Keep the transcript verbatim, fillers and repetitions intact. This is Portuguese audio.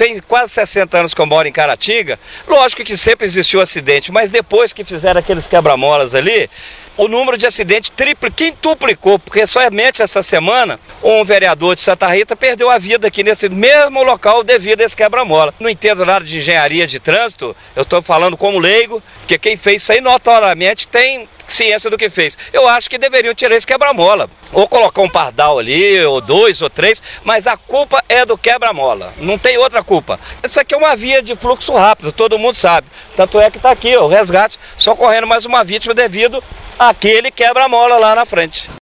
tem quase sessenta anos que eu moro em Caratinga, lógico que sempre existiu acidente, mas depois que fizeram aqueles quebra-molas ali, o número de acidentes triplicou, quintuplicou, porque somente essa semana um vereador de Santa Rita perdeu a vida aqui nesse mesmo local devido a esse quebra-mola. Não entendo nada de engenharia de trânsito, eu estou falando como leigo, porque quem fez isso aí notoriamente tem ciência do que fez. Eu acho que deveriam tirar esse quebra-mola, ou colocar um pardal ali, ou dois, ou três, mas a culpa é do quebra-mola, não tem outra culpa. Isso aqui é uma via de fluxo rápido, todo mundo sabe, tanto é que está aqui ó, o resgate, socorrendo mais uma vítima devido àquele quebra-mola lá na frente.